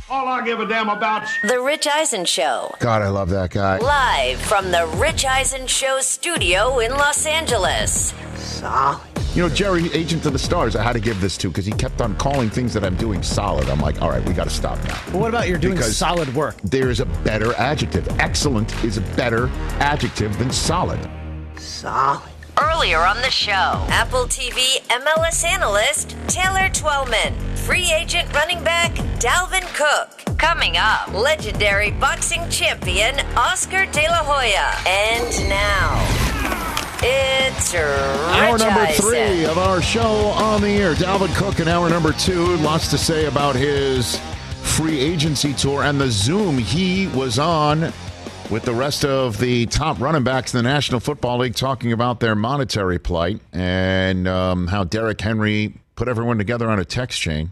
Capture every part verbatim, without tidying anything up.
All I give a damn about. The Rich Eisen Show. God, I love that guy. Live from the Rich Eisen Show studio in Los Angeles. Solid. You know, Jerry, Agent of the Stars, I had to give this to because he kept on calling things that I'm doing solid. I'm like, all right, we got to stop now. Well, what about you're doing Because solid work? There's a better adjective. Excellent is a better adjective than solid. Solid. Earlier on the show, Apple T V M L S analyst Taylor Twellman, free agent running back Dalvin Cook. Coming up, legendary boxing champion Oscar De La Hoya. And now, it's Rich Hour number Eisen. three of our show on the air. Dalvin Cook in hour number two. Lots to say about his free agency tour and the Zoom he was on with the rest of the top running backs in the National Football League, talking about their monetary plight and um, how Derrick Henry put everyone together on a text chain.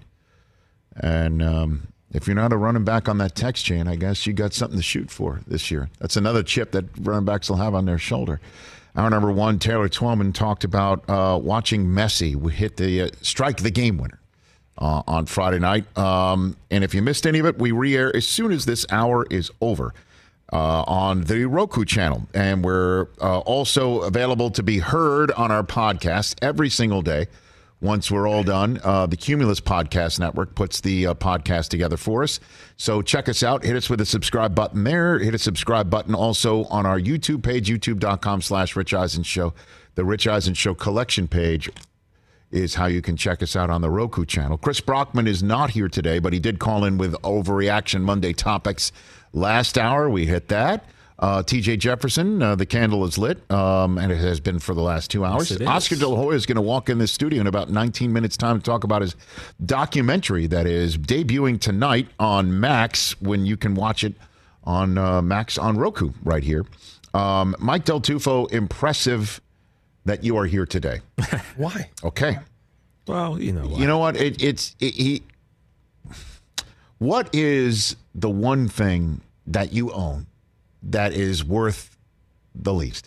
And um, if you're not a running back on that text chain, I guess you got something to shoot for this year. That's another chip that running backs will have on their shoulder. Hour number one, Taylor Twellman talked about uh, watching Messi hit the uh, strike the game winner uh, on Friday night. Um, and if you missed any of it, we re-air as soon as this hour is over. Uh, on the Roku channel. And we're uh, also available to be heard on our podcast every single day. Once we're all done, uh, the Cumulus Podcast Network puts the uh, podcast together for us. So check us out. Hit us with a subscribe button there. Hit a subscribe button also on our YouTube page, youtube.com slash Rich Eisen Show. The Rich Eisen Show collection page is how you can check us out on the Roku channel. Chris Brockman is not here today, but he did call in with Overreaction Monday topics. Last hour, we hit that. Uh, T J Jefferson, uh, the candle is lit, um, and it has been for the last two hours. Yes, Oscar De La Hoya is going to walk in this studio in about nineteen minutes' time to talk about his documentary that is debuting tonight on Max, when you can watch it on uh, Max on Roku right here. Um, Mike Del Tufo, impressive that you are here today. Why? Okay. Well, you know what? You know what? It, it's it, he. What is the one thing that you own that is worth the least?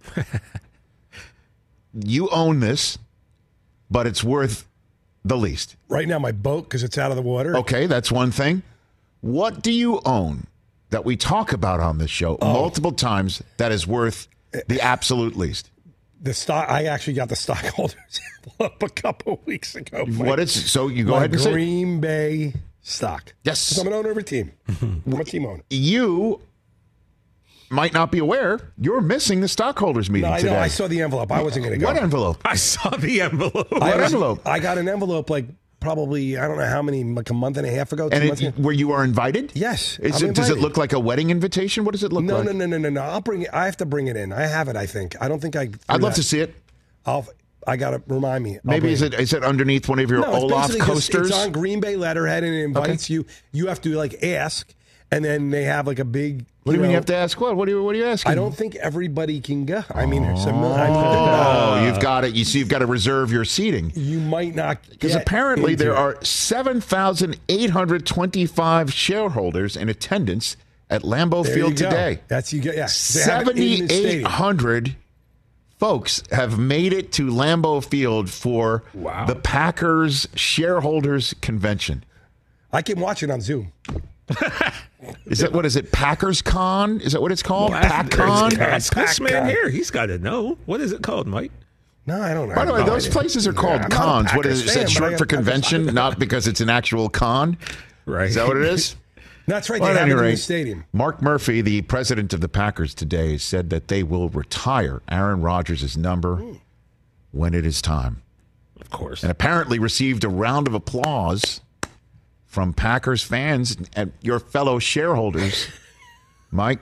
You own this, but it's worth the least. Right now, my boat, because it's out of the water. Okay, that's one thing. What do you own that we talk about on this show Oh. multiple times that is worth the absolute least? The stock. I actually got the stockholders up a couple of weeks ago. My, What is so? You go my ahead and say Green Bay stock. Yes. 'Cause I'm an owner of a team. I'm a team owner. you might not be aware you're missing the stockholders meeting No, I today. know. I saw the envelope. I wasn't going to go. What envelope? I saw the envelope. I What was- envelope? I got an envelope like probably, I don't know how many, like a month and a half ago. Two And months it, ago. where you are invited? Yes. Is I'm it, does it invited. look like a wedding invitation? What does it look No, like? no, no, no, no, no. I'll bring it. I have to bring it in. I have it, I think. I don't think I. I'd love to see it. I'll, I got to remind me. I'll Maybe bring is it is it underneath one of your No, it's Olaf basically just- coasters? It's on Green Bay letterhead and it invites you. You have to like ask, and then they have like a big. What do you mean know, you have to ask? What? What are you What are you asking? I don't think everybody can go. I mean, it's a mil- I mean, Oh, you've got it. You see, you've got to reserve your seating you might not because get apparently into there it. are seven thousand eight hundred twenty-five shareholders in attendance at Lambeau There you Field go. today. That's you get. Yeah, They have it in the Seventy-eight stadium. hundred folks have made it to Lambeau Field for Wow. the Packers shareholders convention. I can watch it on Zoom. Is that what is it? Packers Con? Is that what it's called? Well, PackCon? Ask this man PackCon. here. He's got to know. What is it called, Mike? No, I don't know. By the way, No those idea. places are called I'm not a cons. What Packers is it? Is fan, that but I short got- for I just- convention, not because it's an actual con? Right. Is that what it is? That's right. Well, They at have any it in the rate, stadium. Mark Murphy, the president of the Packers today, said that they will retire Aaron Rodgers' number when it is time. Of course. And apparently received a round of applause from Packers fans and your fellow shareholders, Mike.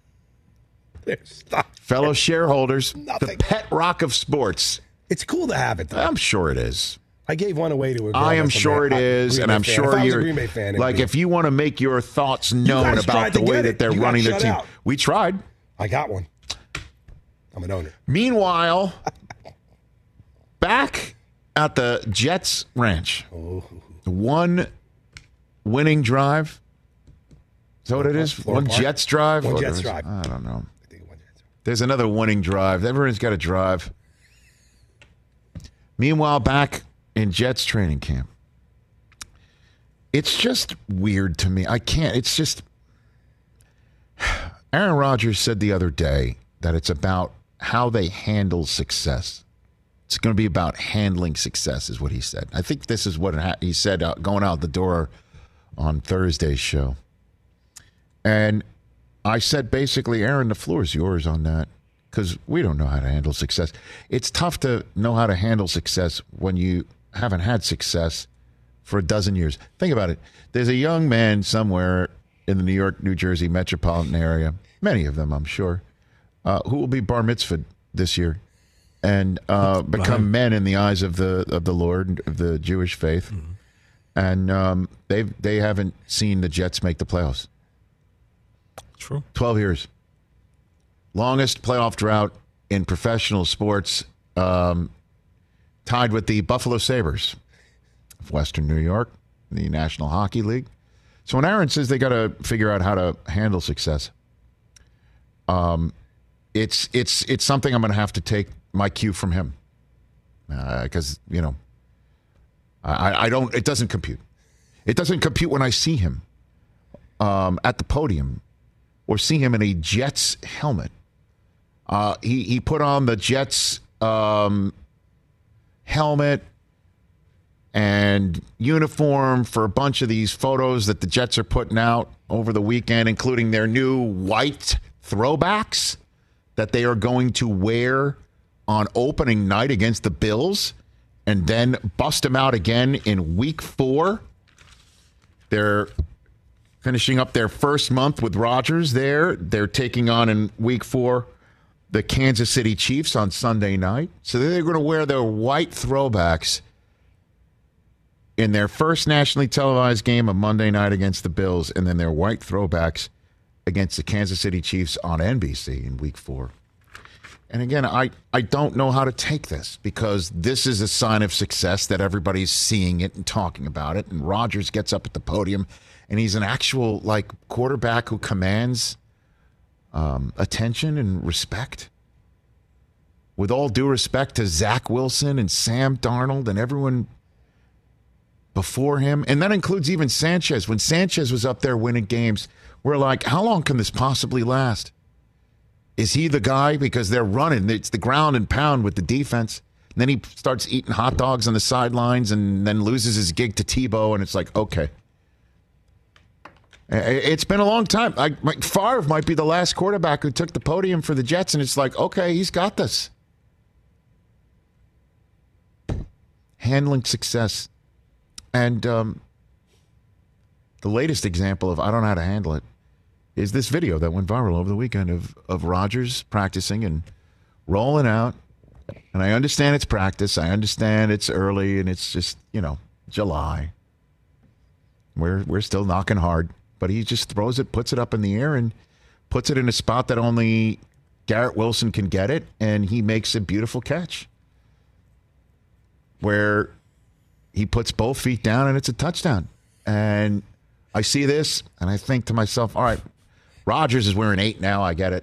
Stop. Fellow shareholders, the Nothing. pet rock of sports. It's cool to have it, though. I'm sure it is. I gave one away to a girl I am that's a sure it Green is, Bay and I'm fan. sure if I was you're a Green Bay fan, it'd like be- if you want to make your thoughts known guys about tried the to way get that it. they're You got running their shut team. out. We tried. I got one. I'm an owner. Meanwhile, back at the Jets ranch, one winning drive. Is that what it is? Floor One Park? Jets drive? One Or Jets is- drive. I don't know. I think one Jets. There's another winning drive. Everyone's got a drive. Meanwhile, back in Jets training camp, It's just weird to me. I can't. It's just. Aaron Rodgers said the other day that it's about how they handle success. It's going to be about handling success, is what he said. I think this is what he said uh, going out the door on Thursday's show. And I said, basically, Aaron, the floor is yours on that because we don't know how to handle success. It's tough to know how to handle success when you haven't had success for a dozen years. Think about it. There's a young man somewhere in the New York, New Jersey metropolitan area, many of them, I'm sure, uh, who will be bar mitzvahed this year and uh, become men in the eyes of the of the Lord, of the Jewish faith. Mm-hmm. And um, they they haven't seen the Jets make the playoffs. True. twelve years. Longest playoff drought in professional sports, um, tied with the Buffalo Sabres of Western New York, the National Hockey League. So when Aaron says they got to figure out how to handle success, um, it's it's it's something I'm going to have to take my cue from him because uh, you know I, I don't. It doesn't compute. It doesn't compute when I see him um, at the podium or see him in a Jets helmet. Uh, he he put on the Jets um, helmet and uniform for a bunch of these photos that the Jets are putting out over the weekend, including their new white throwbacks that they are going to wear on opening night against the Bills and then bust them out again in week four. They're finishing up their first month with Rodgers there. They're taking on in week four the Kansas City Chiefs on Sunday night. So they're going to wear their white throwbacks in their first nationally televised game of Monday night against the Bills, and then their white throwbacks against the Kansas City Chiefs on N B C in week four. And again, I, I don't know how to take this because this is a sign of success that everybody's seeing it and talking about it. And Rodgers gets up at the podium, and he's an actual like quarterback who commands um, attention and respect. With all due respect to Zach Wilson and Sam Darnold and everyone before him, and that includes even Sanchez. When Sanchez was up there winning games, we're like, how long can this possibly last? Is he the guy? Because they're running. It's the ground and pound with the defense. And then he starts eating hot dogs on the sidelines and then loses his gig to Tebow, and it's like, okay. It's been a long time. I, Favre might be the last quarterback who took the podium for the Jets, and it's like, okay, he's got this. Handling success. And um, the latest example of I don't know how to handle it is this video that went viral over the weekend of, of Rodgers practicing and rolling out. And I understand it's practice. I understand it's early and it's just, you know, July. We're, we're still knocking hard. But he just throws it, puts it up in the air, and puts it in a spot that only Garrett Wilson can get it. And he makes a beautiful catch where he puts both feet down and it's a touchdown. And I see this and I think to myself, all right, Rodgers is wearing eight now. I get it.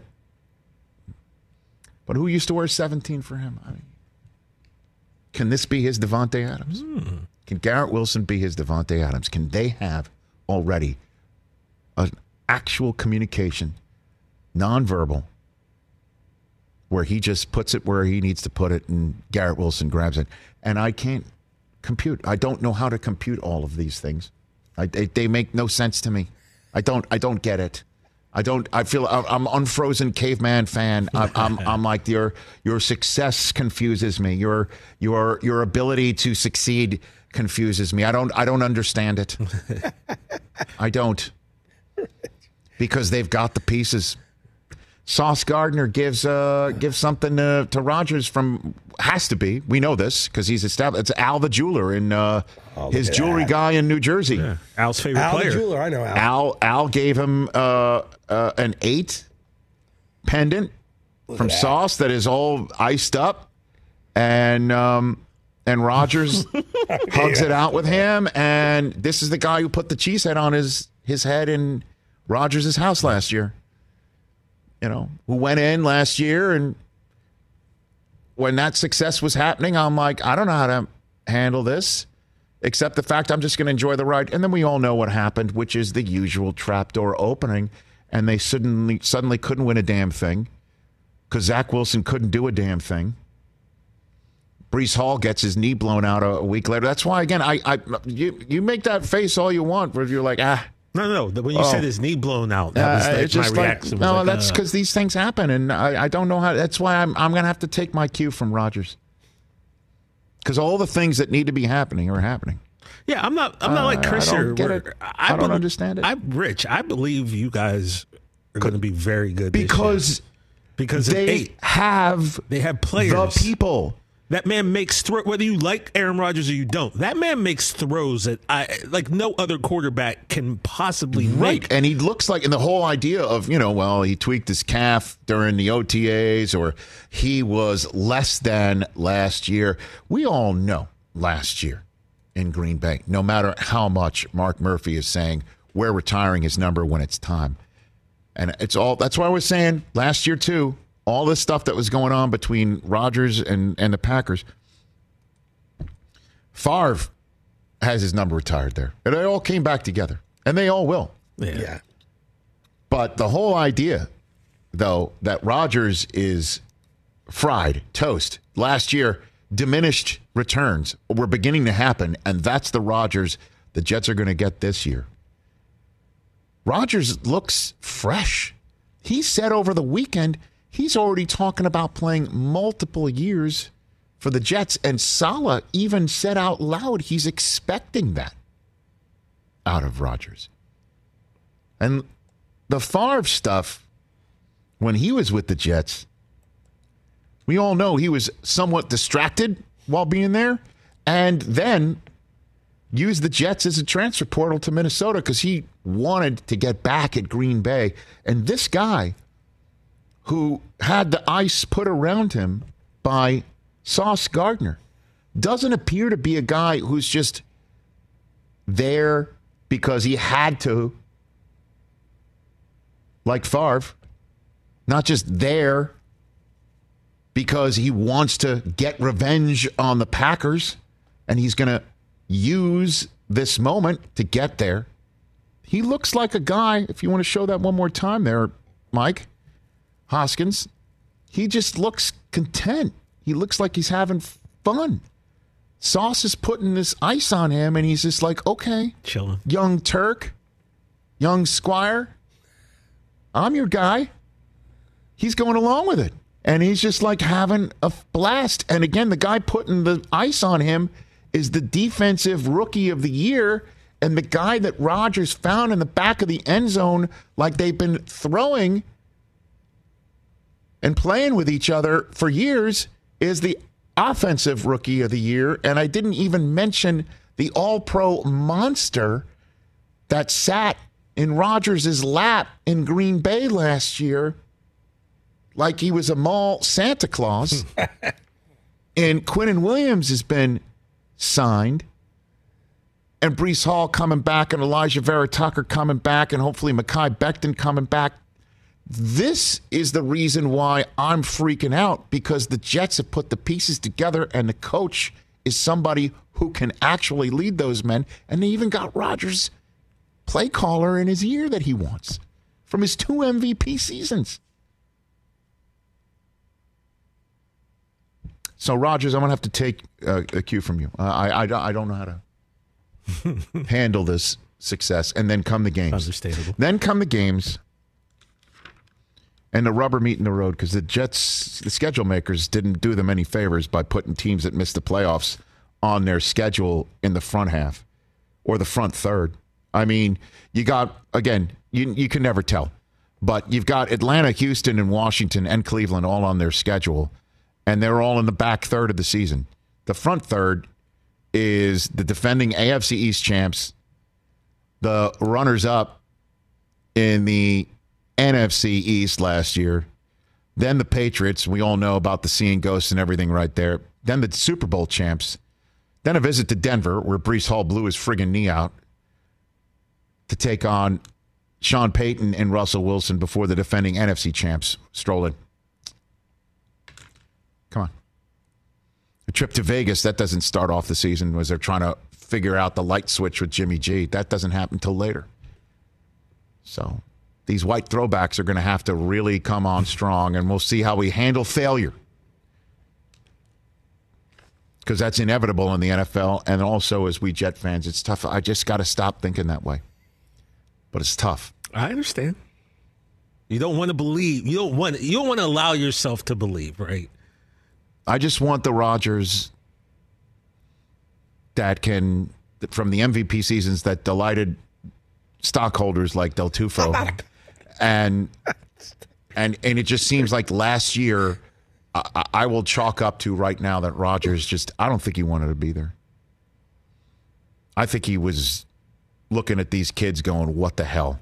But who used to wear seventeen for him? I mean, can this be his Devontae Adams? Hmm. Can Garrett Wilson be his Devontae Adams? Can they have already an actual communication, nonverbal, where he just puts it where he needs to put it and Garrett Wilson grabs it? And I can't compute. I don't know how to compute all of these things. I, they, they make no sense to me. I don't. I don't get it. I don't. I feel I'm unfrozen caveman fan. I'm. I'm, I'm like your your success confuses me. Your your your ability to succeed confuses me. I don't. I don't understand it. I don't. Because they've got the pieces. Sauce Gardner gives uh gives something to, to Rodgers from has to be. We know this because he's established. It's Al the jeweler in uh, oh, his jewelry that. guy in New Jersey. Yeah. Al's favorite Al player. the jeweler, I know Al. Al Al gave him uh, uh, an eight pendant Look from that. Sauce that is all iced up, and um, and Rodgers hugs it out with him. And this is the guy who put the cheese head on his his head in Rodgers' house last year. You know, who went in last year, and when that success was happening, I'm like, I don't know how to handle this. except the fact I'm just going to enjoy the ride. And then we all know what happened, which is the usual trapdoor opening, and they suddenly suddenly couldn't win a damn thing because Zach Wilson couldn't do a damn thing. Breece Hall gets his knee blown out a, a week later. That's why, again, I, I you you make that face all you want, but if you're like, ah. No, no, no. When you oh. said his knee blown out, that was uh, like it's just my like, reaction. Was no, like, that's uh, because these things happen, and I, I don't know how. That's why I'm I'm going to have to take my cue from Rodgers. Because all the things that need to be happening are happening. Yeah, I'm not. I'm not like Chris I don't here. get where it. I, don't be- understand it. I'm Rich. I believe you guys are going to be very good this because year. because of they eight. have They have players. the people. That man makes throw whether you like Aaron Rodgers or you don't. That man makes throws that I like no other quarterback can possibly Right. make. And he looks like, and the whole idea of, you know, well, he tweaked his calf during the O T As or he was less than last year. We all know last year in Green Bay, no matter how much Mark Murphy is saying, we're retiring his number when it's time. And it's all, that's why I was saying last year too, all this stuff that was going on between Rodgers and, and the Packers. Favre has his number retired there. And they all came back together. And they all will. Yeah. Yeah. But the whole idea, though, that Rodgers is fried, toast. Last year, diminished returns were beginning to happen, and that's the Rodgers the Jets are going to get this year. Rodgers looks fresh. He said over the weekend he's already talking about playing multiple years for the Jets, and Saleh even said out loud he's expecting that out of Rodgers. And the Favre stuff, when he was with the Jets, we all know he was somewhat distracted while being there, and then used the Jets as a transfer portal to Minnesota because he wanted to get back at Green Bay. And this guy, who had the ice put around him by Sauce Gardner, doesn't appear to be a guy who's just there because he had to, like Favre, not just there because he wants to get revenge on the Packers and he's going to use this moment to get there. He looks like a guy, if you want to show that one more time there, Mike Hoskins, he just looks content. He looks like he's having fun. Sauce is putting this ice on him, and he's just like, okay, Chilling. young Turk, young Squire, I'm your guy. He's going along with it. And he's just like having a blast. And again, the guy putting the ice on him is the defensive rookie of the year, and the guy that Rodgers found in the back of the end zone, like they've been throwing and playing with each other for years, is the offensive rookie of the year. And I didn't even mention the all-pro monster that sat in Rodgers' lap in Green Bay last year like he was a mall Santa Claus. And Quinnen Williams has been signed. And Breece Hall coming back, and Elijah Vera Tucker coming back, and hopefully Mekhi Becton coming back. This is the reason why I'm freaking out, because the Jets have put the pieces together, and the coach is somebody who can actually lead those men. And they even got Rodgers' play caller in his ear that he wants from his two M V P seasons. So, Rodgers, I'm going to have to take uh, a cue from you. Uh, I, I, I don't know how to handle this success. And then come the games. Understandable. Then come the games and the rubber meet in the road, because the Jets, the schedule makers, didn't do them any favors by putting teams that missed the playoffs on their schedule in the front half or the front third. I mean, you got, again, you, you can never tell, but you've got Atlanta, Houston, and Washington and Cleveland all on their schedule, and they're all in the back third of the season. The front third is the defending A F C East champs, the runners-up in the N F C East last year, then the Patriots. We all know about the seeing ghosts and everything right there. Then the Super Bowl champs. Then a visit to Denver, where Breece Hall blew his friggin' knee out, to take on Sean Payton and Russell Wilson before the defending N F C champs stroll in. Come on. A trip to Vegas, that doesn't start off the season, as they're trying to figure out the light switch with Jimmy G. That doesn't happen until later. So these white throwbacks are going to have to really come on strong, and we'll see how we handle failure. Because that's inevitable in the N F L, and also as we Jet fans, it's tough. I just got to stop thinking that way. But it's tough. I understand. You don't want to believe. You don't want. You don't want to allow yourself to believe, right? I just want the Rodgers that can, from the M V P seasons that delighted stockholders like Del Tufo, and and and it just seems like last year. I, I will chalk up to right now that Rodgers just, I don't think he wanted to be there. I think he was looking at these kids going, what the hell?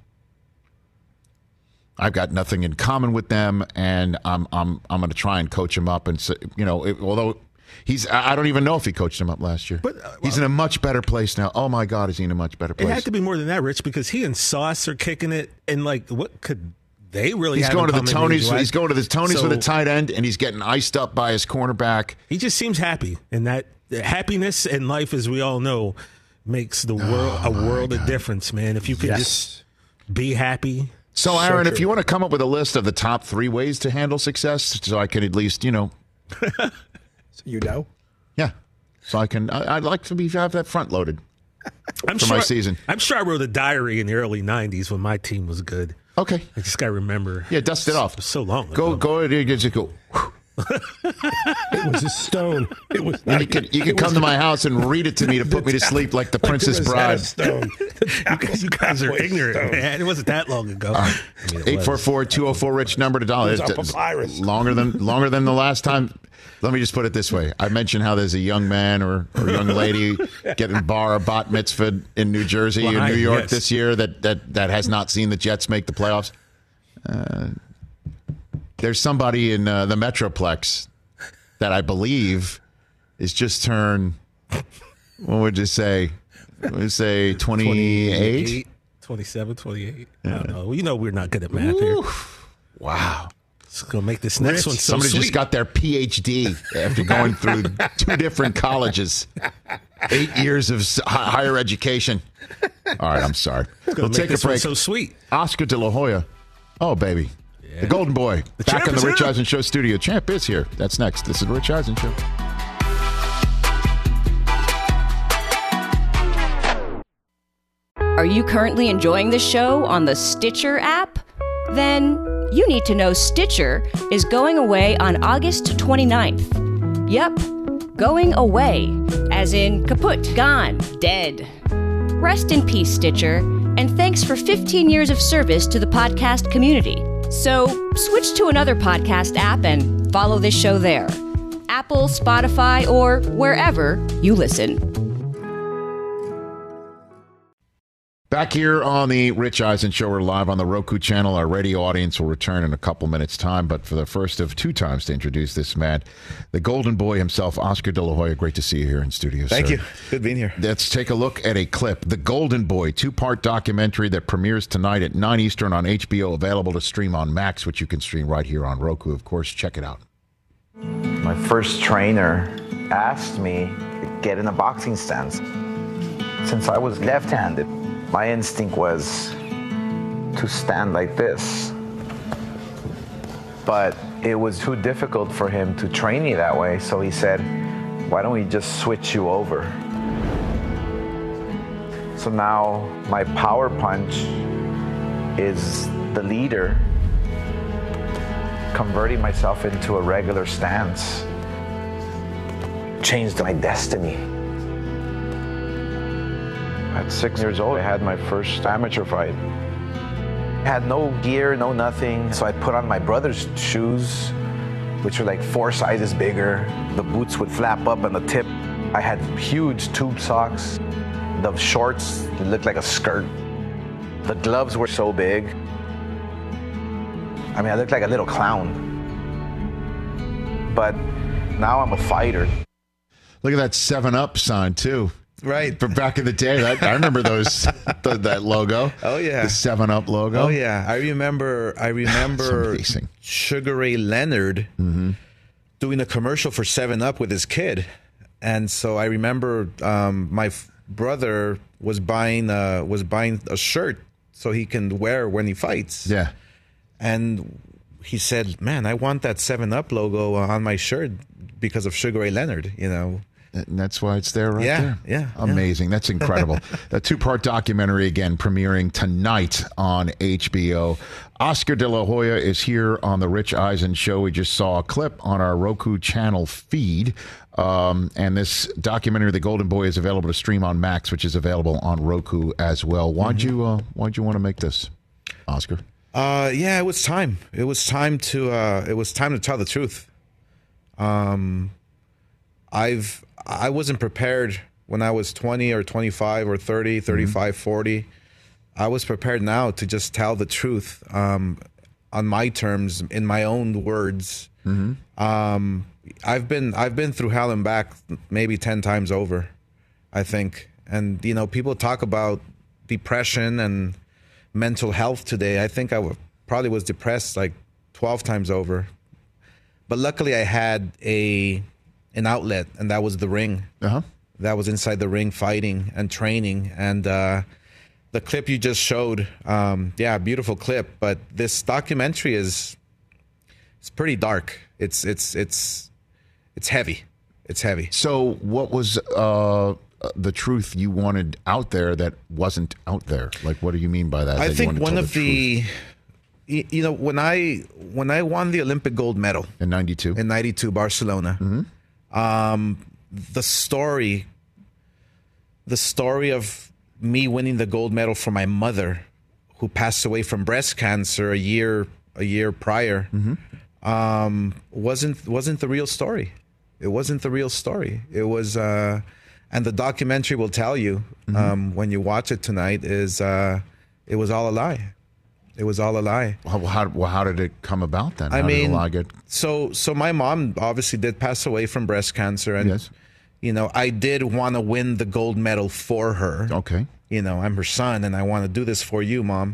I've got nothing in common with them, and I'm I'm I'm going to try and coach him up. And so, you know, it, although he's, I don't even know if he coached him up last year. But uh, well, he's in a much better place now. Oh my God, is he in a much better place? It had to be more than that, Rich, because he and Sauce are kicking it, and like, what could they really? He's have going to the Tonys. Tonys. He's going to the Tonys So- with a tight end, and he's getting iced up by his cornerback. He just seems happy, and that happiness in life, as we all know, makes the world a world of difference, man. If you could Yes. just be happy. So, So Aaron, if true. you want to come up with a list of the top three ways to handle success, so I can at least, you know, You know? yeah. So I can. I, I'd like to be have that front loaded. I'm For sure, my season. I'm sure I wrote a diary in the early nineties when my team was good. Okay. I just got to remember. Yeah, dust it off. It was so long Go, ago. go. You just go. It was a stone. It was You can, you can come to my house and read it to me to put me to sleep like the Princess Bride. Stone. You guys, you guys are ignorant, man. It wasn't that long ago. I mean, it Eight was. four four two zero four rich number to dial. It was It's- on it's papyrus. Longer than longer than the last time. Let me just put it this way. I mentioned how there's a young man or, or young lady getting bar or bat mitzvah in New Jersey Well, or I- New York yes. this year that, that, that has not seen the Jets make the playoffs. Uh, there's somebody in uh, the Metroplex that I believe is just turned, what would you say? What would you say twenty-eight? twenty-seven, twenty-eight. I don't know. Well, you know we're not good at math here. Wow. It's going to make this next Rich, one so Somebody sweet. just got their P H D after going through two different colleges, eight years of s- hi- higher education. All right, I'm sorry. Gonna We'll make take a this one break. so sweet. Oscar De La Hoya. Oh, baby. The Golden Boy. Back champ in the is Rich here. Eisen Show studio. Champ is here. That's next. This is the Rich Eisen Show. Are you currently enjoying the show on the Stitcher app? Then you need to know Stitcher is going away on August twenty-ninth. Yep, going away, as in kaput, gone, dead. Rest in peace, Stitcher, and thanks for fifteen years of service to the podcast community. So switch to another podcast app and follow this show there. Apple, Spotify, or wherever you listen. Back here on the Rich Eisen Show, we're live on the Roku channel. Our radio audience will return in a couple minutes' time, but for the first of two times to introduce this man, the Golden Boy himself, Oscar De La Hoya. Great to see you here in studio, Thank sir. you. Good being here. Let's take a look at a clip. The Golden Boy, two-part documentary that premieres tonight at nine Eastern on H B O, available to stream on Max, which you can stream right here on Roku, of course. Check it out. My first trainer asked me to get in a boxing stance. Since I was left-handed, my instinct was to stand like this. But it was too difficult for him to train me that way, so he said, why don't we just switch you over? So now my power punch is the leader, converting myself into a regular stance changed my destiny. At six years old, I had my first amateur fight. I had no gear, no nothing, so I put on my brother's shoes, which were like four sizes bigger. The boots would flap up on the tip. I had huge tube socks. The shorts looked like a skirt. The gloves were so big. I mean, I looked like a little clown. But now I'm a fighter. Look at that seven up sign, too. Right. From back in the day. That, I remember those the, that logo. Oh, yeah. The seven up logo. Oh yeah, I remember. I remember It's amazing. Sugar Ray Leonard doing a commercial for Seven Up with his kid, and so I remember um, my brother was buying uh, was buying a shirt so he can wear when he fights. Yeah. And he said, "Man, I want that seven up logo on my shirt because of Sugar Ray Leonard." You know. And that's why it's there right yeah, there. Yeah, Amazing. Yeah. That's incredible. The two-part documentary, again, premiering tonight on H B O. Oscar De La Hoya is here on the Rich Eisen Show. We just saw a clip on our Roku channel feed. Um, and this documentary, The Golden Boy, is available to stream on Max, which is available on Roku as well. Why'd mm-hmm. you uh, Why'd you want to make this, Oscar? Uh, yeah, it was time. It was time to uh, it was time to tell the truth. Um, I've I wasn't prepared when I was twenty or twenty-five or thirty, thirty-five, mm-hmm. forty. I was prepared now to just tell the truth um, on my terms, in my own words. Mm-hmm. Um, I've been I've been through hell and back maybe ten times over, I think. And you know, people talk about depression and mental health today. I think I w- probably was depressed like twelve times over. But luckily, I had a an outlet, and that was the ring. Uh-huh. That was inside the ring, fighting and training. And uh, the clip you just showed, um, yeah, beautiful clip. But this documentary is it's pretty dark. It's it's it's it's heavy. It's heavy. So, what was uh, the truth you wanted out there that wasn't out there? Like, what do you mean by that? I that think one of the, the you know, when I when I won the Olympic gold medal in ninety-two, in ninety-two, Barcelona. Mm-hmm. Um, the story, the story of me winning the gold medal for my mother, who passed away from breast cancer a year a year prior, mm-hmm. um, wasn't wasn't the real story. It wasn't the real story. It was, uh, and the documentary will tell you mm-hmm. um, when you watch it tonight is uh, it was all a lie. It was all a lie. Well, how, well, how did it come about then? How I mean, did the lie get... so so my mom obviously did pass away from breast cancer, and yes. you know, I did want to win the gold medal for her. Okay, you know, I'm her son, and I want to do this for you, Mom.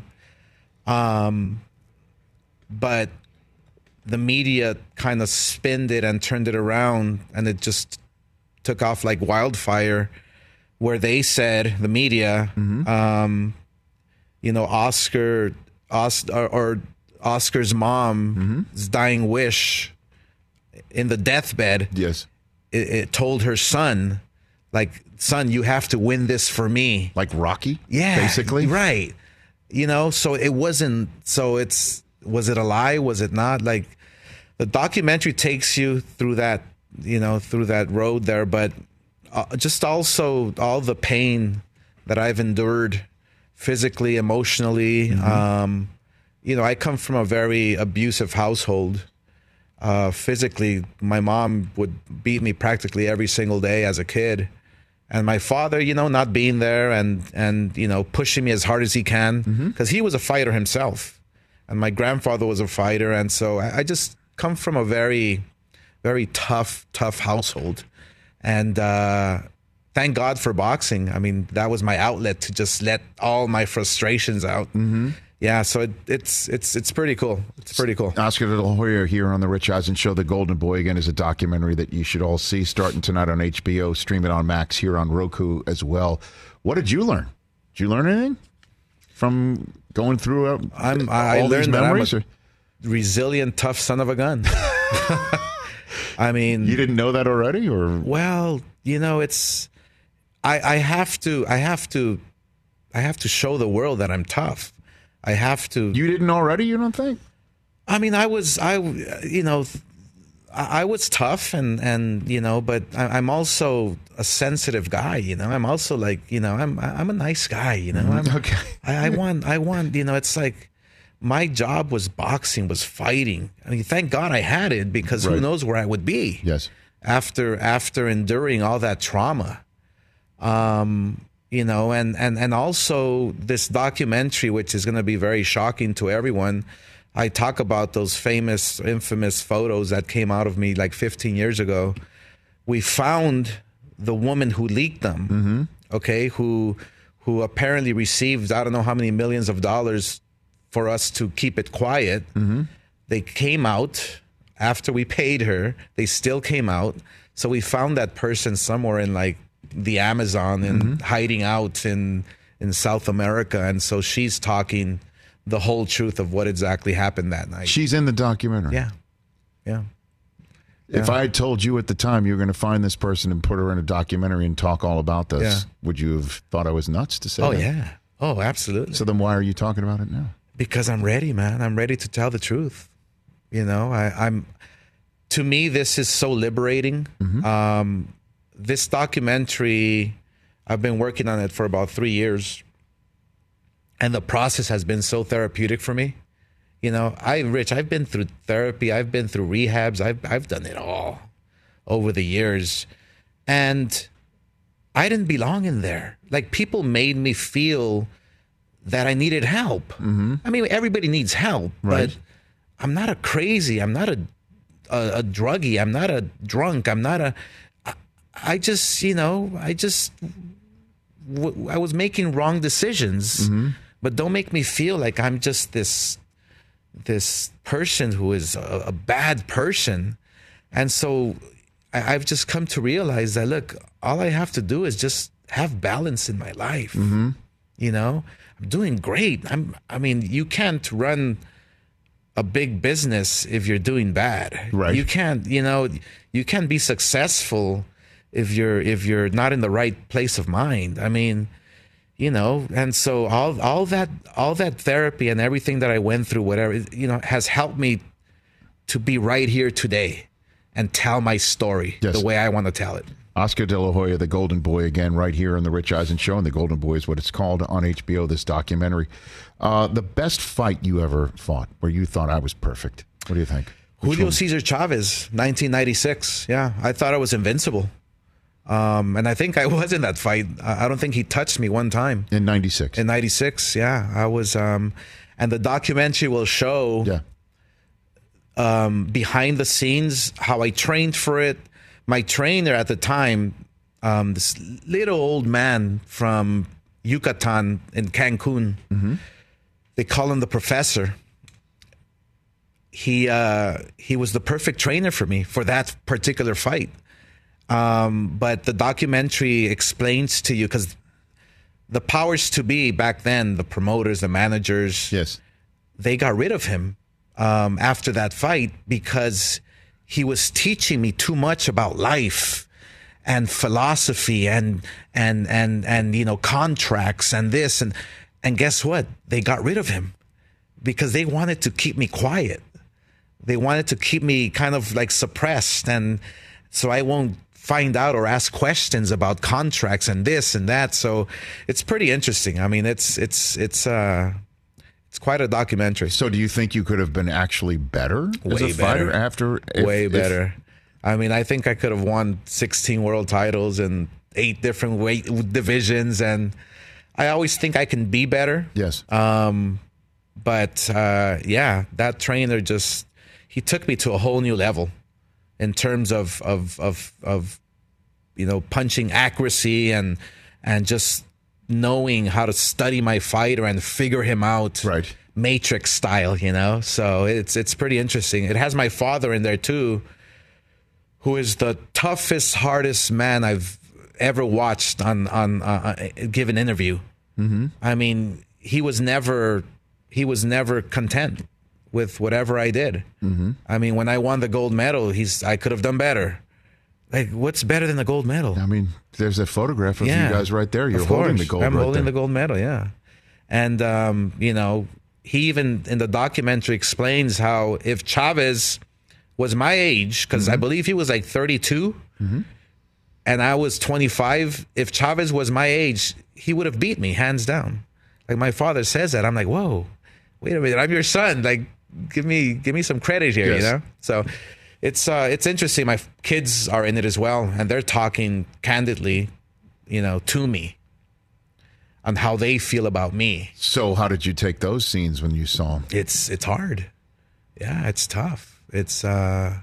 Um, but the media kind of spinned it and turned it around, and it just took off like wildfire. Where they said, the media, mm-hmm. um, you know, Oscar. Os- or, or Oscar's mom's mm-hmm. dying wish in the deathbed. Yes, it, it told her son, like, son, you have to win this for me. Like Rocky, yeah, basically, right? You know, so it wasn't. So it's was it a lie? Was it not? Like, the documentary takes you through that, you know, through that road there, but uh, just also all the pain that I've endured. Physically, emotionally, mm-hmm. um, you know, I come from a very abusive household. Uh, physically, my mom would beat me practically every single day as a kid, and my father, you know, not being there and and you know, pushing me as hard as he can because mm-hmm. he was a fighter himself, and my grandfather was a fighter, and so I, I just come from a very, very tough, tough household, and. Uh, Thank God for boxing. I mean, that was my outlet to just let all my frustrations out. Mm-hmm. Yeah, so it, it's it's it's pretty cool. It's pretty cool. Oscar De La Hoya here on the Rich Eisen Show. The Golden Boy, again, is a documentary that you should all see starting tonight on H B O. Stream it on Max here on Roku as well. What did you learn? Did you learn anything from going through uh, I'm, all I these learned memories? That I'm a resilient, tough son of a gun. I mean, you didn't know that already, or well, you know, it's. I, I have to, I have to, I have to show the world that I'm tough. I have to. You didn't already, you don't think? I mean, I was, I, you know, I, I was tough and, and, you know, but I, I'm also a sensitive guy, you know, I'm also like, you know, I'm, I'm a nice guy, you know, I'm, okay. I, I want, I want, you know, it's like my job was boxing, was fighting. I mean, thank God I had it because right. who knows where I would be. Yes. After, after enduring all that trauma. Um, you know, and, and, and also this documentary, which is going to be very shocking to everyone. I talk about those famous, infamous photos that came out of me like fifteen years ago. We found the woman who leaked them, mm-hmm. okay, who, who apparently received, I don't know how many millions of dollars for us to keep it quiet. Mm-hmm. They came out after we paid her. They still came out. So we found that person somewhere in like, the Amazon and mm-hmm. hiding out in in South America, and so she's talking the whole truth of what exactly happened that night. She's in the documentary. Yeah, yeah. If yeah. I had told you at the time you were going to find this person and put her in a documentary and talk all about this, yeah. would you have thought I was nuts to say oh, that? Oh, yeah. Oh, absolutely. So then why are you talking about it now? Because I'm ready, man. I'm ready to tell the truth. You know, I, I'm, to me, this is so liberating. Mm-hmm. Um, this documentary, I've been working on it for about three years. And the process has been so therapeutic for me. You know, I, Rich, I've been through therapy. I've been through rehabs. I've, I've done it all over the years. And I didn't belong in there. Like, people made me feel that I needed help. Mm-hmm. I mean, everybody needs help, right. but I'm not a crazy. I'm not a, a, a druggie. I'm not a drunk. I'm not a, I, I just, you know, I just, w- I was making wrong decisions, mm-hmm. but don't make me feel like I'm just this, this person who is a, a bad person. And so I, I've just come to realize that, look, all I have to do is just have balance in my life. Mm-hmm. You know, I'm doing great. I'm, I mean, you can't run a big business if you're doing bad. Right. You can't, you know, you can't be successful if you're, if you're not in the right place of mind. I mean, you know, and so all, all that, all that therapy and everything that I went through, whatever, you know, has helped me to be right here today and tell my story yes. the way I want to tell it. Oscar De La Hoya, the Golden Boy, again, right here on the Rich Eisen Show, and the Golden Boy is what it's called on H B O, this documentary. Uh, the best fight you ever fought, where you thought I was perfect. What do you think? Which Julio one? Cesar Chavez, nineteen ninety-six. Yeah, I thought I was invincible. Um, and I think I was in that fight. I don't think he touched me one time. In ninety-six? In ninety-six, yeah. I was, um, and the documentary will show yeah. um, behind the scenes how I trained for it. My trainer at the time, um, this little old man from Yucatan in Cancun, mm-hmm. they call him the professor. He uh, he was the perfect trainer for me for that particular fight. Um, but the documentary explains to you, because the powers to be back then, the promoters, the managers, yes, they got rid of him um, after that fight because he was teaching me too much about life and philosophy and and and and you know, contracts and this and and guess what? They got rid of him because they wanted to keep me quiet. They wanted to keep me kind of like suppressed, and so I won't find out or ask questions about contracts and this and that. So it's pretty interesting. I mean, it's it's it's uh it's quite a documentary. So do you think you could have been actually better as Way a fighter better. after? If, Way if, better. I mean, I think I could have won sixteen world titles and eight different weight divisions, and I always think I can be better. Yes. Um, but uh, yeah, that trainer just, he took me to a whole new level in terms of of of of you know, punching accuracy and and just knowing how to study my fighter and figure him out, right? Matrix style, you know. So it's it's pretty interesting. It has my father in there too, who is the toughest, hardest man I've ever watched on on uh, give an interview. Mm-hmm. I mean, he was never he was never content with whatever I did. Mm-hmm. I mean, when I won the gold medal, he's I could have done better. Like, what's better than the gold medal? I mean, there's a photograph of yeah, you guys right there. You're of holding course. the gold. I'm right holding there. the gold medal. Yeah, and um, you know, he even in the documentary explains how if Chavez was my age, because mm-hmm. I believe he was like thirty-two, mm-hmm. and I was twenty-five. If Chavez was my age, he would have beat me hands down. Like, my father says that. I'm like, whoa, wait a minute, I'm your son. Like, give me give me some credit here, yes. you know. So it's uh, it's interesting. My kids are in it as well, and they're talking candidly, you know, to me on how they feel about me. So how did you take those scenes when you saw them? It's it's hard. Yeah, it's tough. It's uh,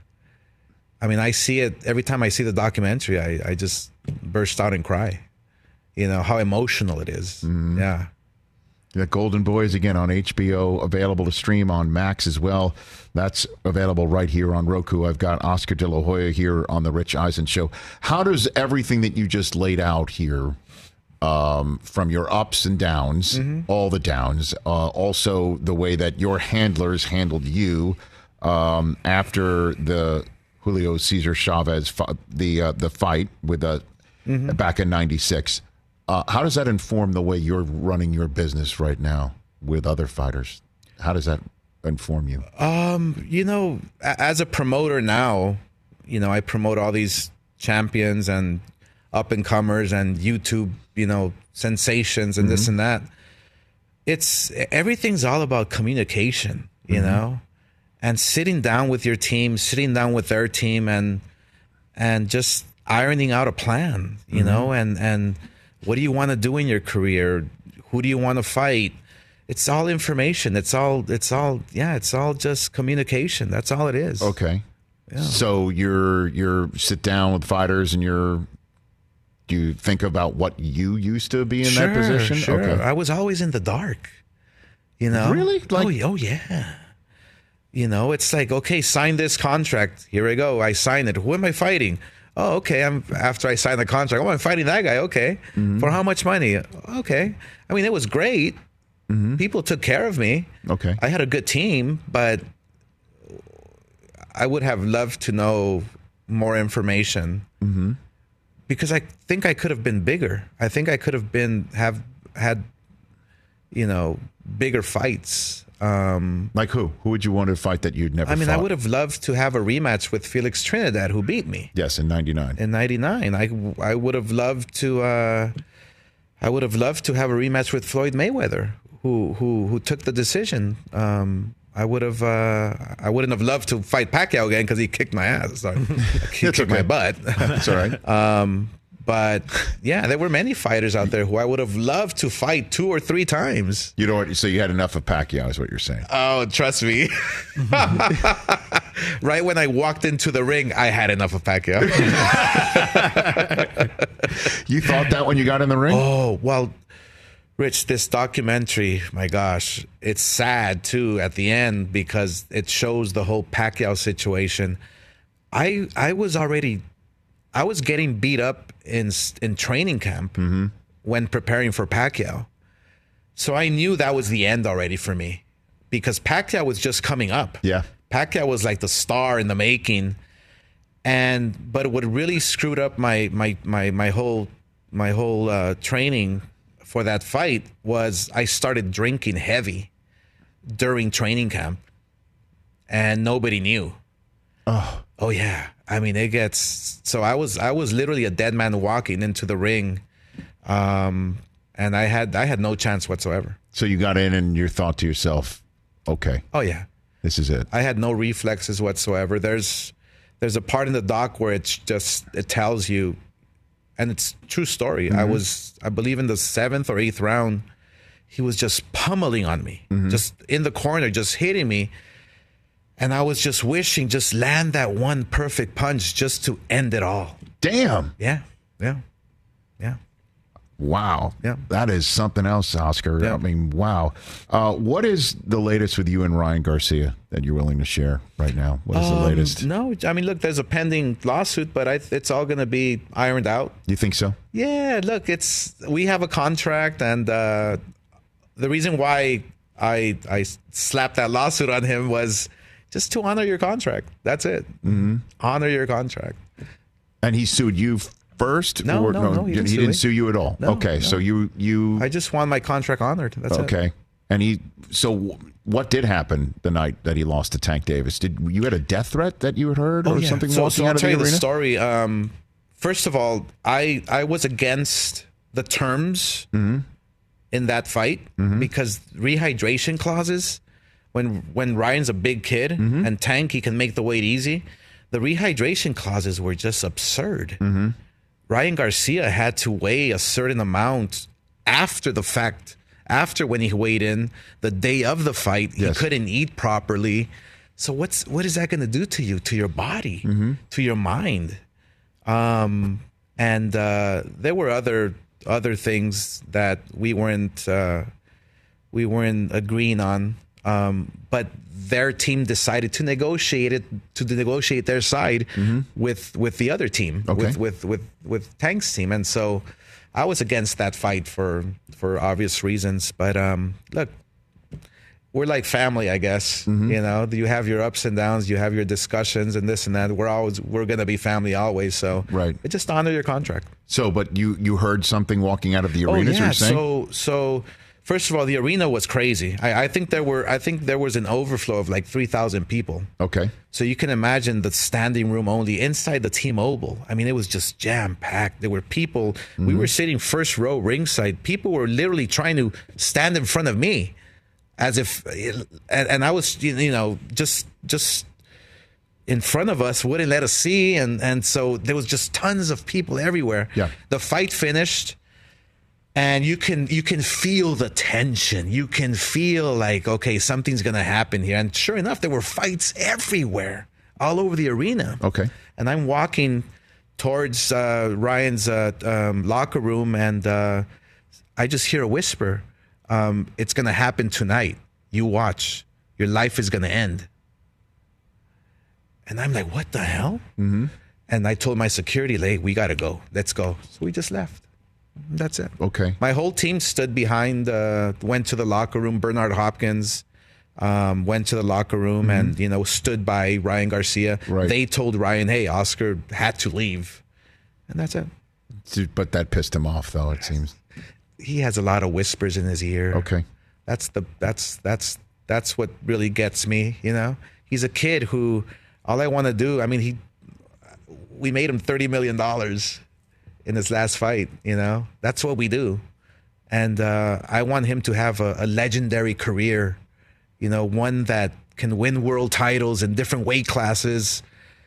I mean, I see it every time I see the documentary. I, I just burst out and cry. You know how emotional it is. Mm-hmm. Yeah. The Golden Boys, again, on H B O, available to stream on Max as well. That's available right here on Roku. I've got Oscar De La Hoya here on The Rich Eisen Show. How does everything that you just laid out here, um, from your ups and downs, mm-hmm. all the downs, uh, also the way that your handlers handled you um, after the Julio Cesar Chavez, fi- the uh, the fight with the mm-hmm. back in ninety-six, uh, how does that inform the way you're running your business right now with other fighters? How does that inform you? Um, you know, as a promoter now, you know, I promote all these champions and up and comers and YouTube, you know, sensations and mm-hmm. this and that. It's everything's all about communication, you mm-hmm. know, and sitting down with your team, sitting down with their team, and and just ironing out a plan, you mm-hmm. know, and and what do you want to do in your career? Who do you want to fight? It's all information. It's all, it's all, yeah, it's all just communication. That's all it is. Okay. Yeah. So you're, you're sit down with fighters and you're, do you think about what you used to be in sure, that position? Sure. Okay. I was always in the dark, you know? Really? Like, oh, oh, yeah. You know, it's like, okay, sign this contract. Here I go. I sign it. Who am I fighting? Oh, okay. I'm after I sign the contract. Oh, I'm fighting that guy. Okay. Mm-hmm. For how much money? Okay. I mean, it was great. Mm-hmm. People took care of me. Okay. I had a good team, but I would have loved to know more information mm-hmm. because I think I could have been bigger. I think I could have been have had, you know, bigger fights. Um, like who? Who would you want to fight that you'd never I mean, fought? I would have loved to have a rematch with Felix Trinidad, who beat me. Yes, in ninety-nine. In ninety-nine. I, I would have loved to uh, I would have loved to have a rematch with Floyd Mayweather, who who who took the decision. Um, I would have uh, I wouldn't have loved to fight Pacquiao again because he kicked my ass. So he kicked okay. my butt. That's all right. Um, but yeah, there were many fighters out there who I would have loved to fight two or three times. You know what? So you had enough of Pacquiao, is what you're saying? Oh, trust me. Right when I walked into the ring, I had enough of Pacquiao. You thought that when you got in the ring? Oh, well, Rich, this documentary, my gosh, it's sad too at the end because it shows the whole Pacquiao situation. I I was already, I was getting beat up in in training camp mm-hmm. when preparing for Pacquiao. So I knew that was the end already for me because Pacquiao was just coming up. Yeah. Pacquiao was like the star in the making. And but what really screwed up my my my my whole my whole uh, training for that fight was I started drinking heavy during training camp, and nobody knew. Oh, oh yeah. I mean, it gets so. I was I was literally a dead man walking into the ring, um, and I had I had no chance whatsoever. So you got in, and you thought to yourself, "Okay, oh yeah, this is it." I had no reflexes whatsoever. There's there's a part in the doc where it's just it tells you. And it's a true story. Mm-hmm. I was, I believe in the seventh or eighth round, he was just pummeling on me, mm-hmm. just in the corner, just hitting me. And I was just wishing, just land that one perfect punch just to end it all. Damn. Yeah, yeah, yeah. Wow. Yeah. That is something else, Oscar. Yeah. I mean, wow. Uh, what is the latest with you and Ryan Garcia that you're willing to share right now? What is um, the latest? No, I mean, look, there's a pending lawsuit, but I, it's all going to be ironed out. You think so? Yeah, look, it's we have a contract, and uh, the reason why I I slapped that lawsuit on him was just to honor your contract. That's it. Mm-hmm. Honor your contract. And he sued you first? No, or, no, no, he didn't, he sue, didn't sue you at all. No, okay, no. so you you. I just want my contract honored. That's okay. it. Okay, and he. So what did happen the night that he lost to Tank Davis? Did you had a death threat that you had heard or oh, yeah. something? So, walking so I'll out of tell the you arena? the story. Um, first of all, I I was against the terms mm-hmm. in that fight mm-hmm. because rehydration clauses. When when Ryan's a big kid mm-hmm. and Tank, he can make the weight easy. The rehydration clauses were just absurd. Mm-hmm. Ryan Garcia had to weigh a certain amount after the fact, after when he weighed in the day of the fight. Yes. He couldn't eat properly. So what's what is that going to do to you, to your body, mm-hmm. to your mind? Um, and uh, there were other other things that we weren't uh, we weren't agreeing on. Um, but their team decided to negotiate it to negotiate their side mm-hmm. with with the other team, okay. with, with with with Tank's team, and so I was against that fight for for obvious reasons. But um, look, we're like family, I guess. Mm-hmm. You know, you have your ups and downs, you have your discussions and this and that. We're always we're gonna be family always. So right, just honor your contract. So, but you you heard something walking out of the arena? Oh yeah. You're saying? So so. First of all, the arena was crazy. I, I think there were. I think there was an overflow of like three thousand people. Okay. So you can imagine the standing room only inside the T-Mobile. I mean, it was just jam packed. There were people. Mm-hmm. We were sitting first row ringside. People were literally trying to stand in front of me, as if, and, and I was, you know, just just in front of us, wouldn't let us see, and and so there was just tons of people everywhere. Yeah. The fight finished. And you can you can feel the tension. You can feel like, okay, something's going to happen here. And sure enough, there were fights everywhere, all over the arena. Okay. And I'm walking towards uh, Ryan's uh, um, locker room, and uh, I just hear a whisper. Um, it's going to happen tonight. You watch. Your life is going to end. And I'm like, what the hell? Mm-hmm. And I told my security, like, we got to go. Let's go. So we just left. That's it. Okay. My whole team stood behind, uh, went to the locker room. Bernard Hopkins um, went to the locker room mm-hmm. and, you know, stood by Ryan Garcia. Right. They told Ryan, hey, Oscar had to leave. And that's it. But that pissed him off, though, it seems. He has a lot of whispers in his ear. Okay. That's the that's that's that's what really gets me, you know? He's a kid who, all I want to do, I mean, he, we made him thirty million dollars in his last fight, you know? That's what we do. And uh, I want him to have a, a legendary career, you know, one that can win world titles in different weight classes.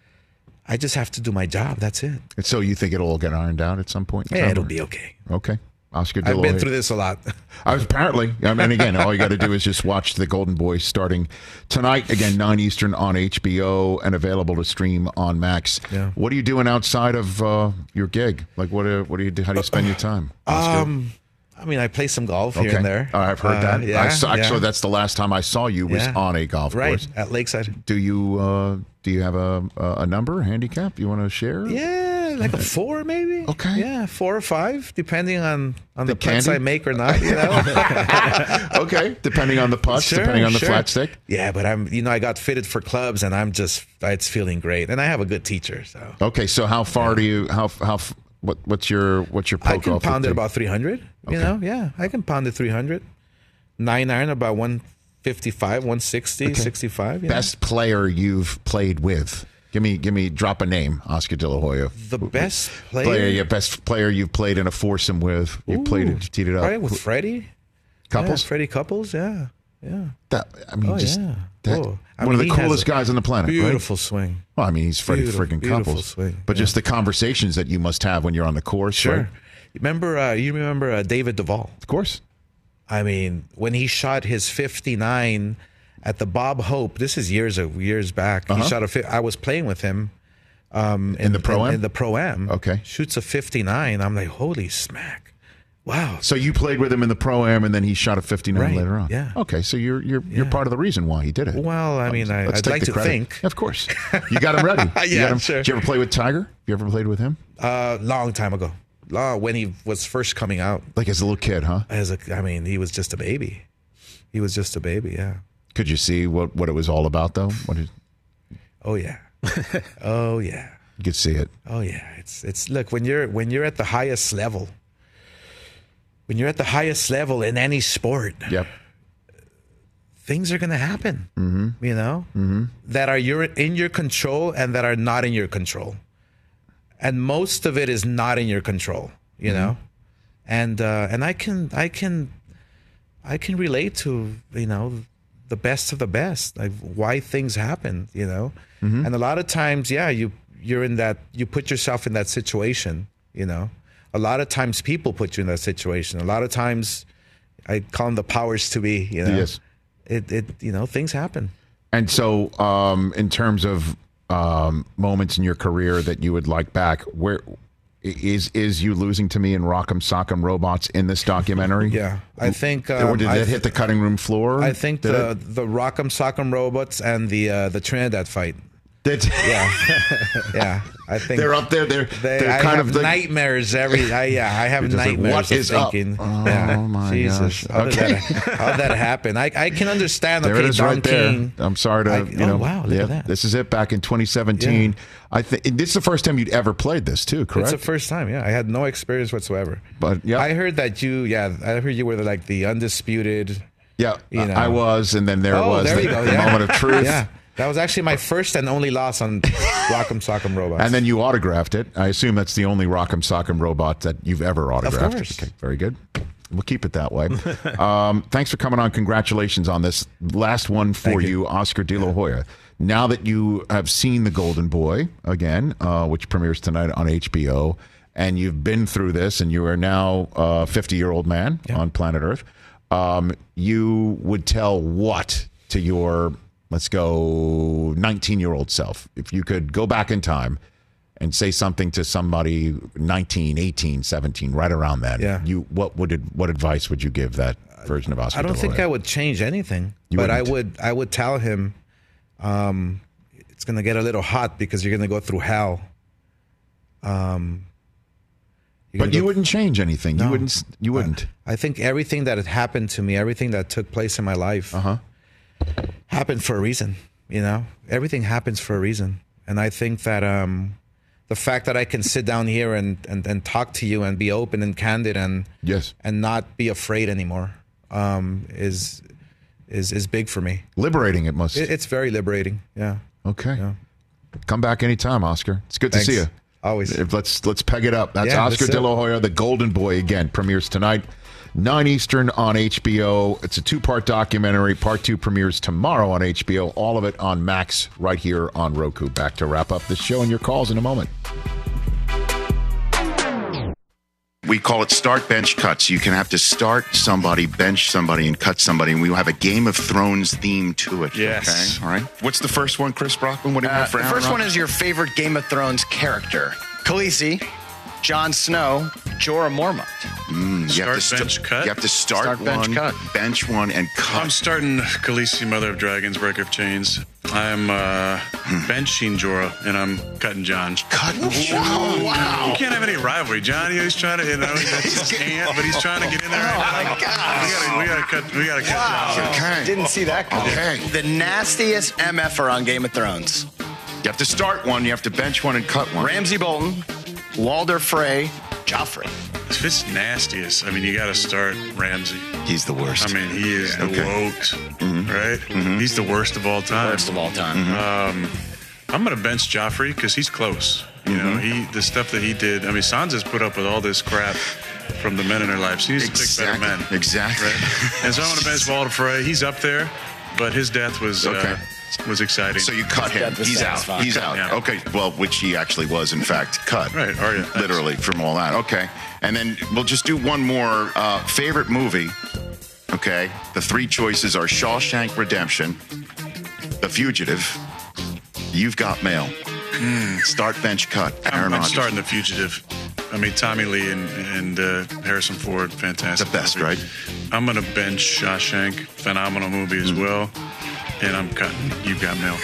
I just have to do my job. That's it. And so you think it'll all get ironed out at some point? Yeah, it'll be okay. Okay. Oscar De La I've been Hoya. through this a lot. I was apparently. I mean, again, all you got to do is just watch the Golden Boys starting tonight, again, nine Eastern on H B O and available to stream on Max. Yeah. What are you doing outside of uh, your gig? Like, what? Uh, what do you do? How do you spend your time, Oscar? Um, I mean, I play some golf okay. here and there. Uh, I've heard that. Uh, yeah, I saw, yeah. Actually, that's the last time I saw you was Yeah. on a golf right, course. at Lakeside. Do you uh, do you have a a number, a handicap you want to share? Yeah, like a four maybe. Okay. Yeah, four or five, depending on, on The the, putts candy? I make or not. You know? Okay, depending on the putts, Sure, depending on the sure. flat stick. Yeah, but I'm, you know, I got fitted for clubs, and I'm just, it's feeling great, and I have a good teacher. So Okay, so how far do you how how what what's your what's your poke I can off pound the it tee? about three hundred. You Okay. know, yeah, I can pound it three hundred. Nine iron about one fifty-five, one sixty, sixty-five. You know? Best player you've played with? Give me, give me, drop a name. Oscar De La Hoya. The best player. player, yeah, best player you've played in a foursome with. You played it, teed it up. Right, with Freddie. Couples. Yeah, Freddie Couples, yeah. Yeah. That, I mean, Oh, just yeah. that, Oh, I one mean, of he the has coolest a guys on the planet. Beautiful Right? swing. Well, I mean, he's Freddie Beautiful, freaking beautiful Couples. swing, But yeah. just the conversations that you must have when you're on the course. Sure. Right? Remember, uh, you remember uh, David Duvall? Of course. I mean, when he shot his fifty-nine at the Bob Hope, this is years of years back. Uh-huh. He shot a. fi- I was playing with him um, In the Pro-Am? In, in the Pro Am. Okay. Shoots a fifty-nine. I'm like, holy smack! Wow. So you played with him in the Pro-Am, and then he shot a fifty-nine Right, later on. yeah. Okay, so you're you're you're Yeah. part of the reason why he did it. Well, I mean, I, Let's I'd take like the to credit. think. Of course. You got him ready. You Yeah, got him. sure. Did you ever play with Tiger? You ever played with him? Uh, long time ago, long, when he was first coming out. Like as a little kid, huh? As a, I mean, he was just a baby. He was just a baby. Yeah. Could you see what, what it was all about, though? What is, Oh yeah. oh yeah. you could see it. Oh yeah, it's it's look when you're when you're at the highest level. When you're at the highest level in any sport, Yep. things are going to happen. Mm-hmm. You know, mm-hmm. that are your in your control and that are not in your control, and most of it is not in your control. You mm-hmm. know, and uh, and I can I can I can relate to you know the best of the best, like why things happen. You know, mm-hmm. and a lot of times, yeah, you you're in that you put yourself in that situation. You know, a lot of times people put you in that situation. A lot of times, I call them the powers to be. You know. Yes. It, it, you know, things happen. And so, um, in terms of um, moments in your career that you would like back, where is is you losing to me in Rock'em Sock'em Robots in this documentary? Yeah, I think. Um, or did I that th- hit the cutting room floor? I think Did the it? the Rock'em Sock'em Robots and the uh, the Trinidad fight. Did, Yeah, yeah. I think they're up there. They're They, they're I kind have of the, nightmares every. I, yeah, I have You're just like, nightmares what of is up? thinking. Oh, yeah. my Jesus, gosh. How, Okay. did that, how did that happen? I I can understand. There okay, it is, Don right there. King. I'm sorry to I- you oh, know. wow, look yeah, at that. This is it. Back in twenty seventeen, Yeah. I think this is the first time you'd ever played this too. Correct? It's the first time. Yeah, I had no experience whatsoever. But yeah, I heard that you. Yeah, I heard you were like the undisputed. yeah, you know. I was, and then there oh, was there the, you go. the Yeah. moment of truth. Yeah, that was actually my first and only loss on Rock'em Sock'em Robots. And then you autographed it. I assume that's the only Rock'em Sock'em Robot that you've ever autographed. course. Okay, very good. We'll keep it that way. um, thanks for coming on. Congratulations on this last one for Thank you. you. Oscar De La Hoya. Now that you have seen The Golden Boy again, uh, which premieres tonight on H B O, and you've been through this, and you are now a fifty-year-old man Yeah. on planet Earth, um, you would tell what to your, let's go, nineteen-year-old self? If you could go back in time and say something to somebody nineteen, eighteen, seventeen, right around then, Yeah. you what would it, what advice would you give that version of Oscar I don't De La think Hoya? I would change anything, You but I wouldn't? would. I would tell him, um, it's gonna get a little hot because you're gonna go through hell. Um, you're But gonna you go- wouldn't change anything. You No. wouldn't. You wouldn't. I think everything that had happened to me, everything that took place in my life, Uh-huh. happened for a reason. You know, everything happens for a reason, and I think that um, the fact that I can sit down here and, and, and talk to you and be open and candid and Yes. and not be afraid anymore um, is is is big for me. Liberating. It must. It, it's very liberating. Yeah. okay. Yeah. Come back anytime, Oscar. It's good Thanks. to see you. Always. If- Let's let's peg it up. That's Yeah, Oscar that's De it. La Hoya, The Golden Boy, again premieres tonight, nine Eastern on H B O. It's a two-part documentary. Part two premieres tomorrow on H B O. All of it on Max right here on Roku. Back to wrap up the show and your calls in a moment. We call it start, bench, cut. So you can have to start somebody, bench somebody, and cut somebody. And we will have a Game of Thrones theme to it. Yes. Okay. All right. What's the first one, Chris Brockman? What do you Uh, have for the Aaron first one Rodgers? is your favorite Game of Thrones character. Khaleesi, Jon Snow, Jorah Mormont. Mm, you have to Start, bench, st- cut? You have to start, Start, bench, one, cut. bench one, and cut. I'm starting Khaleesi, Mother of Dragons, Breaker of Chains. I'm uh, benching Jorah, and I'm cutting John. Cutting John. Wow. You can't have any rivalry. John, he's trying to, you know, that's his aunt, but he's trying to get in there. Oh, Right my now. gosh. We gotta, we gotta cut, we gotta cut John. Okay. Didn't see that coming. Okay. The nastiest M F er on Game of Thrones. You have to start one, you have to bench one, and cut one. Ramsay Bolton, Walder Frey, Joffrey. If it's nastiest, I mean, you gotta start Ramsay. He's the worst. I mean, he is the Okay. woked, right? He's the worst of all time. Worst of all time. Um, I'm gonna bench Joffrey because he's close. You know, he the stuff that he did. I mean, Sansa's put up with all this crap from the men in her life. She needs to pick better men. Exactly. Right? And so I'm gonna bench Walder Frey. He's up there, but his death was Okay. uh, was exciting. So you cut him. That was He's out. satisfying. He's out. Yeah. Okay. Well, which he actually was, in fact, cut. Right, Arya, thanks. Literally from all that. Okay. And then we'll just do one more uh, favorite movie. Okay. The three choices are Shawshank Redemption, The Fugitive, You've Got Mail. Start, bench, cut. I'm, Aaron I'm Rodgers. starting The Fugitive. I mean, Tommy Lee and, and uh, Harrison Ford, fantastic. The best, movie. right? I'm gonna bench Shawshank, phenomenal movie as well. And I'm cutting You've Got Mail.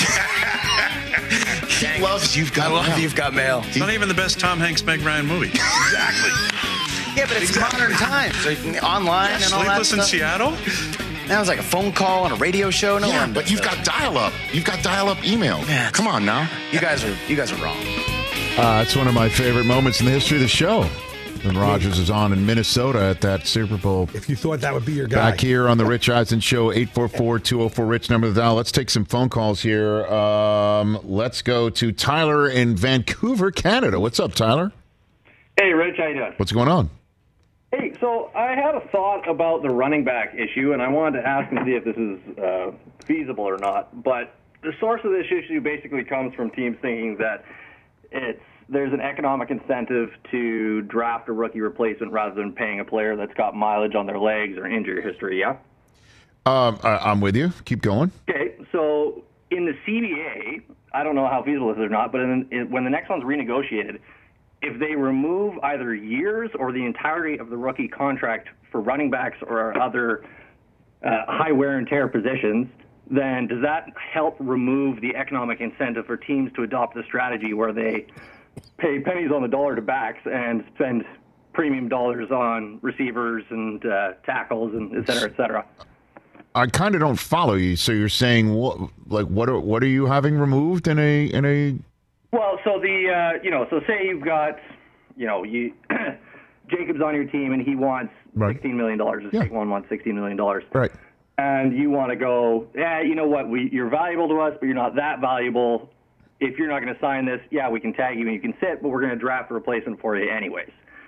He loves You've Got I love Mail. You've Got Mail. It's not even the best Tom Hanks, Meg Ryan movie. Exactly. Yeah, but it's modern times. So online and all that Sleepless in stuff. Seattle? That was like a phone call on a radio show. No Yeah, one but does you've that. got dial-up. You've got dial-up email. Yeah, Come on now. You guys are you guys are wrong. Uh, it's one of my favorite moments in the history of the show. When Rodgers is on in Minnesota at that Super Bowl. If you thought that would be your guy. Back here on the Rich Eisen Show, eight four four, two oh four, RICH, number of the dial. Let's take some phone calls here. Um, let's go to Tyler in Vancouver, Canada. What's up, Tyler? Hey, Rich, how you doing? What's going on? Hey, so I had a thought about the running back issue, and I wanted to ask and see if this is uh, feasible or not. But the source of this issue basically comes from teams thinking that it's there's an economic incentive to draft a rookie replacement rather than paying a player that's got mileage on their legs or injury history, yeah? Um, I, I'm with you. Keep going. Okay, so in the C B A, I don't know how feasible this is or not, but in, in, when the next one's renegotiated, if they remove either years or the entirety of the rookie contract for running backs or other uh, high wear and tear positions, then does that help remove the economic incentive for teams to adopt the strategy where they pay pennies on the dollar to backs and spend premium dollars on receivers and uh, tackles and et cetera, et cetera? I kind of don't follow you. So you're saying what? Like what? Are, what are you having removed in a in a? Well, so the uh, you know, so say you've got you know you Jacob's on your team and he wants right. sixteen million dollars. Just yeah. take one wants sixteen million dollars. Right. And you want to go, yeah, you know what? We you're valuable to us, but you're not that valuable. If you're not going to sign this, yeah, we can tag you and you can sit, but we're going to draft a replacement for you anyways.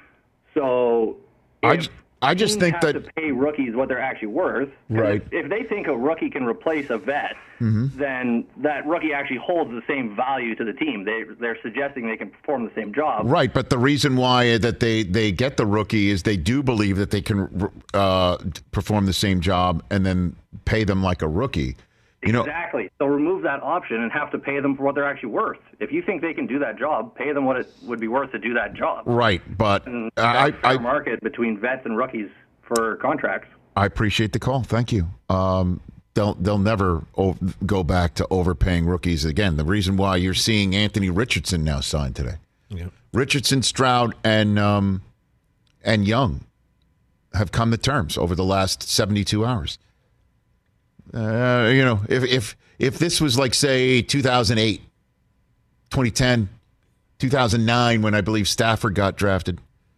So if I, I just think have that to pay rookies what they're actually worth. Right. If, if they think a rookie can replace a vet, mm-hmm. then that rookie actually holds the same value to the team. They they're suggesting they can perform the same job. Right, but the reason why that they, they get the rookie is they do believe that they can uh, perform the same job and then pay them like a rookie. You know, exactly. So remove that option and have to pay them for what they're actually worth. If you think they can do that job, pay them what it would be worth to do that job. Right, but and I, fair I market between vets and rookies for contracts. I appreciate the call. Thank you. Um, they'll they'll never o- go back to overpaying rookies again. The reason why you're seeing Anthony Richardson now signed today, yeah. Richardson, Stroud, and um, and Young have come to terms over the last seventy-two hours. Uh, you know, if if if this was like say two thousand eight, twenty ten, two thousand nine, when I believe Stafford got drafted,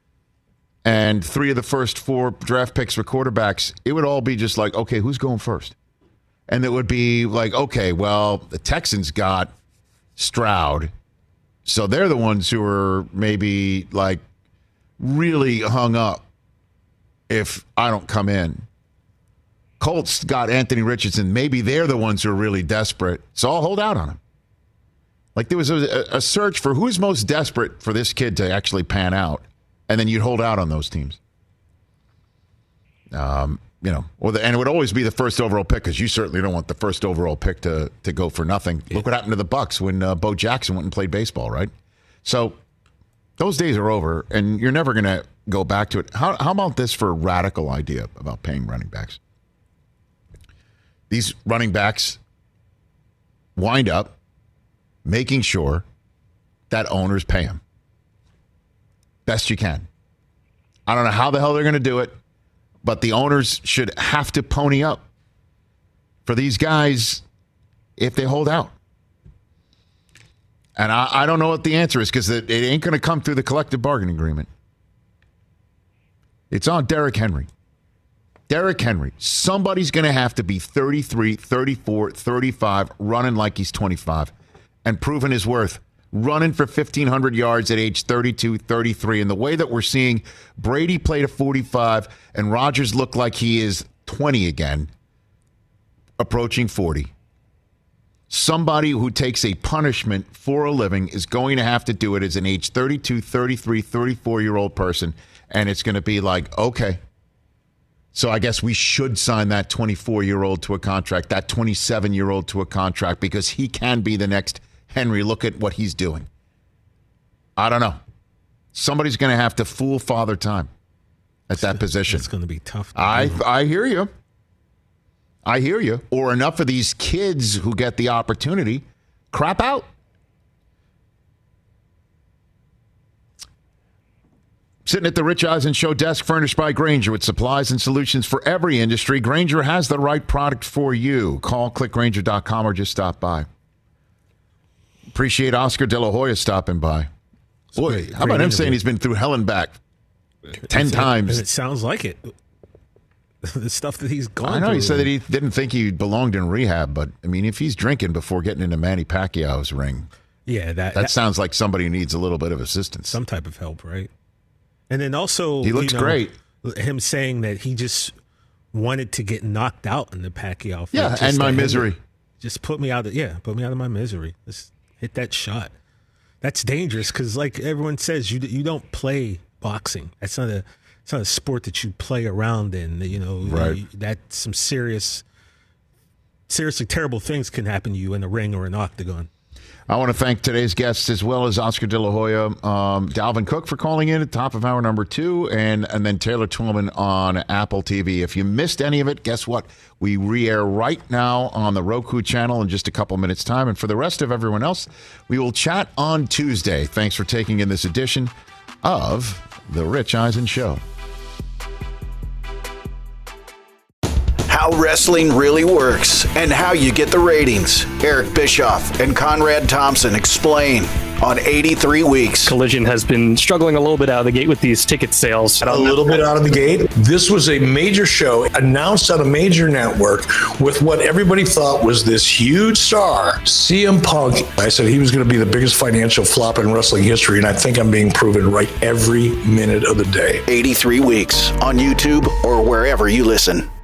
and three of the first four draft picks were quarterbacks, it would all be just like, okay, who's going first? And it would be like, okay, well, the Texans got Stroud, so they're the ones who are maybe like really hung up if I don't come in. Colts got Anthony Richardson. Maybe they're the ones who are really desperate, so I'll hold out on him. Like there was a, a search for who's most desperate for this kid to actually pan out, and then you'd hold out on those teams. Um, you know, or the, and it would always be the first overall pick because you certainly don't want the first overall pick to to go for nothing. Yeah. Look what happened to the Bucks when uh, Bo Jackson went and played baseball, right? So those days are over, and you're never going to go back to it. How how about this for a radical idea about paying running backs? These running backs wind up making sure that owners pay them best you can. I don't know how the hell they're going to do it, but the owners should have to pony up for these guys if they hold out. And I, I don't know what the answer is because it, it ain't going to come through the collective bargaining agreement. It's on Derrick Henry. Derrick Henry, somebody's going to have to be thirty-three, thirty-four, thirty-five, running like he's twenty-five, and proving his worth, running for fifteen hundred yards at age thirty-two, thirty-three. And the way that we're seeing Brady play to forty-five and Rodgers look like he is twenty again, approaching forty. Somebody who takes a punishment for a living is going to have to do it as an age thirty-two, thirty-three, thirty-four-year-old person, and it's going to be like, okay, so I guess we should sign that twenty-four-year-old to a contract, that twenty-seven-year-old to a contract, because he can be the next Henry. Look at what he's doing. I don't know. Somebody's going to have to fool Father Time at that position. It's going to be tough. To I I hear you. I hear you. Or enough of these kids who get the opportunity crap out. Sitting at the Rich Eisen Show desk, furnished by Grainger with supplies and solutions for every industry. Grainger has the right product for you. Call click grainger dot com or just stop by. Appreciate Oscar De La Hoya stopping by. Boy, great, how about him interview. saying he's been through hell and back ten it's, times? It sounds like it. The stuff that he's gone I know through. he said that he didn't think he belonged in rehab, but I mean, if he's drinking before getting into Manny Pacquiao's ring, yeah, that, that, that sounds like somebody who needs a little bit of assistance. Some type of help, right? And then also, he looks you know, great. Him saying that he just wanted to get knocked out in the Pacquiao fight. Yeah, and my misery. It. Just put me out of, yeah, put me out of my misery. Just hit that shot. That's dangerous because, like everyone says, you you don't play boxing. That's not a it's not a sport that you play around in. You know, right? You, that some serious, seriously terrible things can happen to you in a ring or an octagon. I want to thank today's guests as well as Oscar De La Hoya, um, Dalvin Cook for calling in at the top of hour number two, and, and then Taylor Twellman on Apple T V. If you missed any of it, guess what? We re-air right now on the Roku channel in just a couple minutes' time. And for the rest of everyone else, we will chat on Tuesday. Thanks for taking in this edition of The Rich Eisen Show. How wrestling really works and how you get the ratings. Eric Bischoff and Conrad Thompson explain on eighty-three weeks. Collision has been struggling a little bit out of the gate with these ticket sales. A little bit out of the gate. This was a major show announced on a major network with what everybody thought was this huge star, C M Punk. I said he was going to be the biggest financial flop in wrestling history, and I think I'm being proven right every minute of the day. eighty-three weeks on YouTube or wherever you listen.